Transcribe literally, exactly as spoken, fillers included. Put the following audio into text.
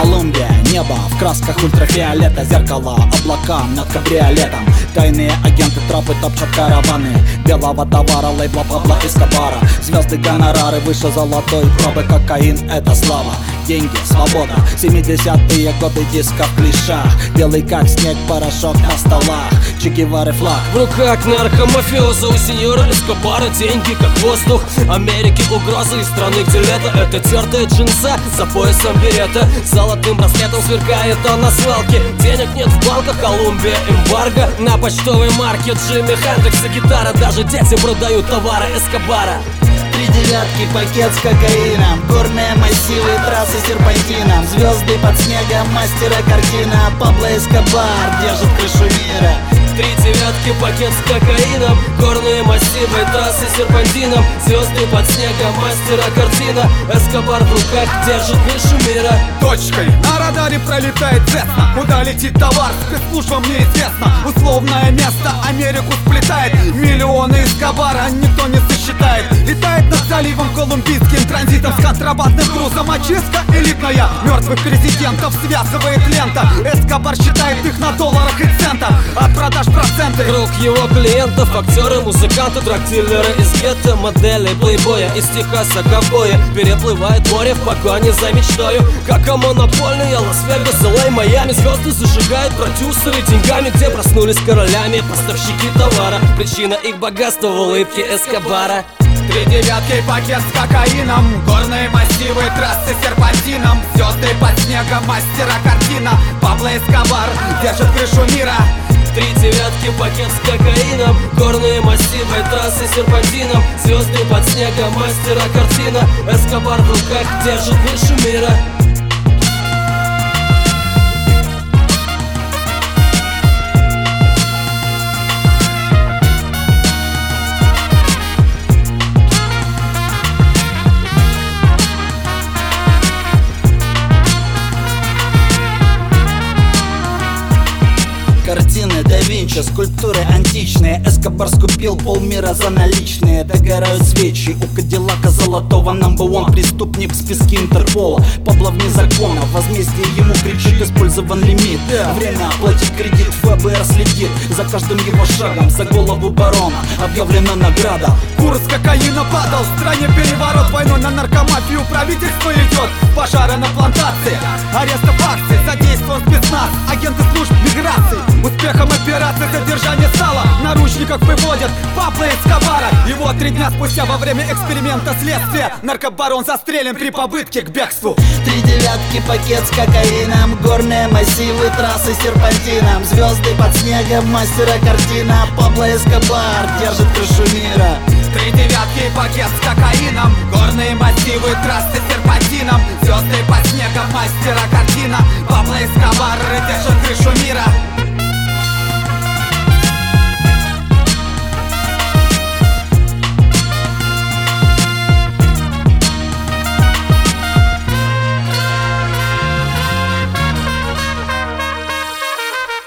Колумбия, небо в красках ультрафиолета, зеркала, облака над кабриолетом. Тайные агенты, тропы топчат караваны белого товара, лейбла Пабло Эскобара. Звезды, гонорары выше золотой пробы, кокаин — это слава, деньги, свобода. Семидесятые годы, диско в клишах, белый как снег, порошок на столах, Че Гевары флаг. В руках наркомафиоза у сеньора Эскобара деньги как воздух Америки, угрозы из страны, где лето. Это тертая джинса за поясом берета, золотым браслетом сверкает он на свалке. Денег нет в банках, Колумбия, эмбарго. На почтовой марке Джимми Хендрикс и гитара, даже дети продают товары Эскобара. Три девятки, пакет с кокаином, горные массивы, трассы серпантином, звезды под снегом, мастера картина. Пабло Эскобар держит крышу мира. Три девятки, пакет с кокаином, горные массивы, трассы серпантином, звезды под снегом, мастера картина. Эскобар в руках держит крышу мира. Точкой на радаре пролетает Цесна. Куда летит товар, спецслужбам неизвестно. Условное место Америку сплетает. Миллионы Эскобара никто не сосчитает. Летает над заливом колумбийским транзитом с контрабандным грузом. Очистка элитная мертвых президентов связывает лента. Эскобар считает их на долларах и центах. От продаж проценты. Круг его клиентов, актеры, музыканты, драгдилеры из гетто, модели, плейбоя, из Техаса ковбоя. Переплывает море в погоне за мечтою, как монопольные Лас-Вегас, Л А, Майами. Звезды зажигают продюсеры деньгами, где проснулись королями поставщики товара. Причина их богатства в улыбке Эскобара. Три девятки, пакет с кокаином, горные массивы, трассы серпантином, звезды под снегом, мастера картина. Пабло Эскобар держит крышу мира. Три девятки, пакет с кокаином, горные массивы, трассы серпантином, звезды под снегом, мастера картина. Эскобар в руках держит крышу мира. Картины да Винчи, скульптуры античные. Эскобар скупил полмира за наличные. Догорают свечи у Кадиллака золотого. Number one преступник в списке Интерпола. Пабло вне закона, возмездие ему кричит: использован лимит. Время оплатить кредит, Ф Б Р следит за каждым его шагом. За голову барона объявлена награда. Курс кокаина падал, в стране переворот, войной на наркомафию правительство идет. Пожары на плантации, арестов акций, задействован спецназ, агенты служб миграции. Успехом операции задержание сала, наручников выводят Пабло Эскобара. И вот три дня спустя во время эксперимента следствия наркобарон застрелен при попытке к бегству. Три девятки, пакет с кокаином, горные массивы, трассы серпантином, звезды под снегом, мастера картина. Пабло Эскобар держит крышу мира. Три девятки, пакет с кокаином, горные массивы, трассы серпантином, звезды под снегом, мастера картина. Пабло Эскобар держит крышу мира.